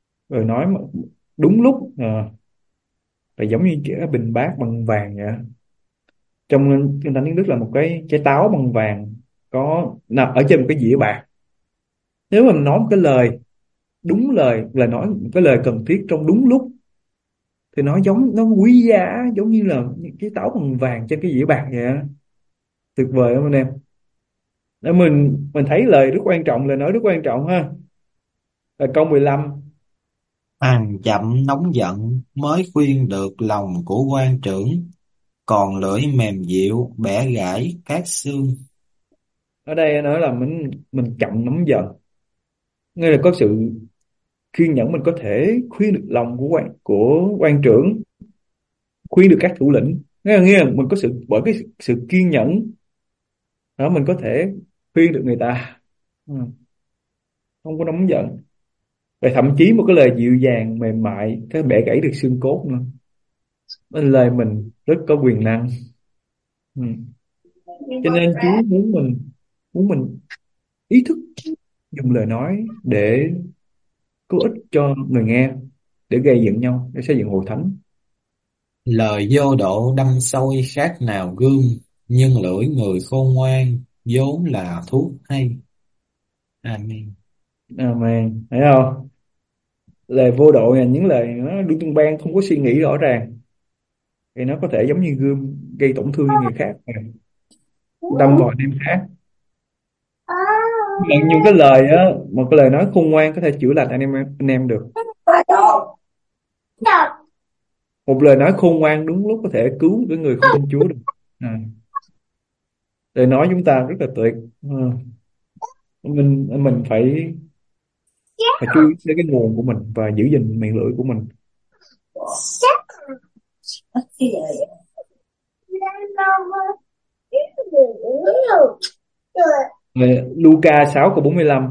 Speaker 1: đúng lúc là giống như cái bình bát bằng vàng vậy. Trong Kinh Thánh tiếng Đức là một cái trái táo bằng vàng có nằm ở trên một cái dĩa bạc. Nếu mà mình nói một cái lời đúng lời, là nói một cái lời cần thiết trong đúng lúc, thì nó quý giá, giống như là cái táo bằng vàng trên cái dĩa bạc vậy. Tuyệt vời không anh em? Để mình thấy lời rất quan trọng, lời nói rất quan trọng ha. Là câu 15.
Speaker 3: Ăn chậm nóng giận mới khuyên được lòng của quan trưởng, còn lưỡi mềm dịu bẻ gãy các xương.
Speaker 1: Ở đây nói là mình chậm nóng giận, nghĩa là có sự kiên nhẫn, mình có thể khuyên được lòng của quan trưởng, khuyên được các thủ lĩnh. Nghĩa là mình có bởi cái sự kiên nhẫn đó mình có thể khuyên được người ta. Ừ, không có nóng giận. Và thậm chí một cái lời dịu dàng mềm mại cái bẻ gãy được xương cốt nữa. Nên lời mình rất có quyền năng. Ừ. Cho nên Chúa muốn mình ý thức dùng lời nói để có ích cho người nghe, để gây dựng nhau, để xây dựng hội thánh.
Speaker 3: Lời vô độ đâm sâu khác nào gươm, nhưng lưỡi người khôn ngoan vốn là thuốc hay. Amen.
Speaker 1: Amen. Thấy không? Lời vô độ là những lời nó đưa tung ban, không có suy nghĩ rõ ràng, thì nó có thể giống như gươm gây tổn thương cho người khác, đâm vào anh em khác. Nhưng cái lời á, một cái lời nói khôn ngoan có thể chữa lành anh em được. Một lời nói khôn ngoan đúng lúc có thể cứu cái người không tin Chúa được. Lời nói chúng ta rất là tuyệt. Mình phải chú ý đến cái nguồn của mình và giữ gìn miệng lưỡi của mình. Luca 6:45.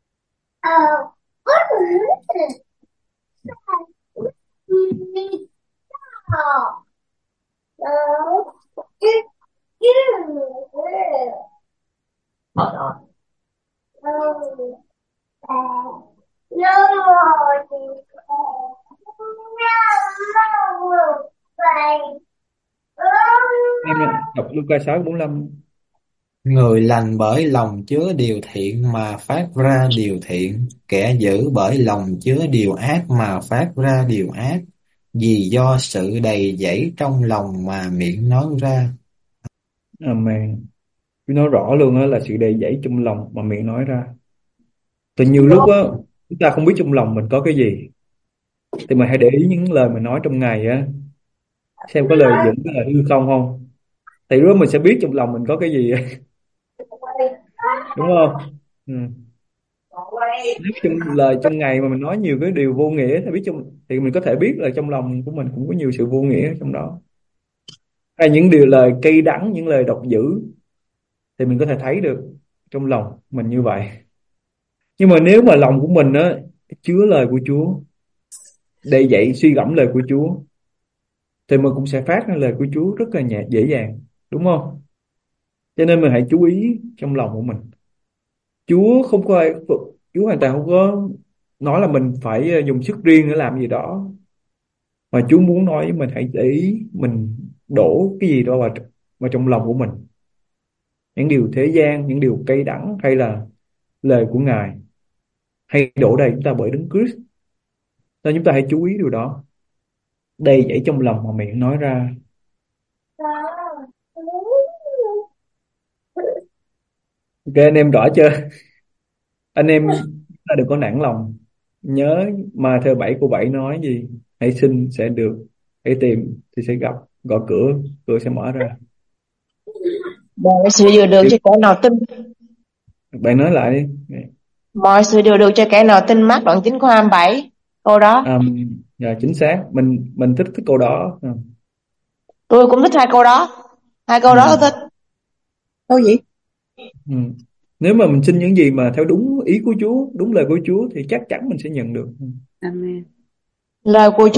Speaker 1: Em đọc Luca 6:45.
Speaker 3: Người lành bởi lòng chứa điều thiện mà phát ra điều thiện, kẻ dữ bởi lòng chứa điều ác mà phát ra điều ác, vì do sự đầy dẫy trong lòng mà miệng nói ra.
Speaker 1: Amen. Chú nói rõ luôn á, là sự đầy dẫy trong lòng mà miệng nói ra. Từ nhiều lúc á, chúng ta không biết trong lòng mình có cái gì, thì mình hãy để ý những lời mình nói trong ngày á, xem có lời dẫn, có lời hư không. Thì lúc đó mình sẽ biết trong lòng mình có cái gì. Đúng không? Nếu trong lời trong ngày mà mình nói nhiều cái điều vô nghĩa thì mình có thể biết là trong lòng của mình cũng có nhiều sự vô nghĩa trong đó. Hay những lời cay đắng, những lời độc dữ, thì mình có thể thấy được trong lòng mình như vậy. Nhưng mà nếu mà lòng của mình á chứa lời của Chúa, đầy dậy suy gẫm lời của Chúa, thì mình cũng sẽ phát ra lời của Chúa rất là dễ dàng, đúng không? Cho nên mình hãy chú ý trong lòng của mình. Chúa hoàn toàn không có nói là mình phải dùng sức riêng để làm gì đó, mà Chúa muốn nói với mình hãy để ý mình đổ cái gì đó vào trong lòng của mình. Những điều thế gian, những điều cay đắng, hay là lời của Ngài, hay đổ đầy chúng ta bởi Đấng Christ. Nên chúng ta hãy chú ý điều đó. Đầy dẫy trong lòng mà miệng nói ra. Ok, anh em rõ chưa? Anh em ta đừng có nản lòng. Nhớ mà thơ 7 cô 7 nói gì? Hãy xin sẽ được, hãy tìm thì sẽ gặp, gõ cửa, cửa sẽ mở ra.
Speaker 6: Mọi sự đều được cho kẻ nào tin.
Speaker 1: Bạn nói lại đi.
Speaker 6: Mọi sự đều được cho kẻ nào tin. Mác đoạn 9 câu 27. Câu đó.
Speaker 1: Chính xác. Mình thích câu đó.
Speaker 6: Tôi cũng thích hai câu đó. Hai câu đó tôi thích. Câu gì?
Speaker 1: Nếu mà mình xin những gì mà theo đúng ý của Chúa, đúng lời của Chúa, thì chắc chắn mình sẽ nhận được.
Speaker 2: Amen.
Speaker 6: Lời của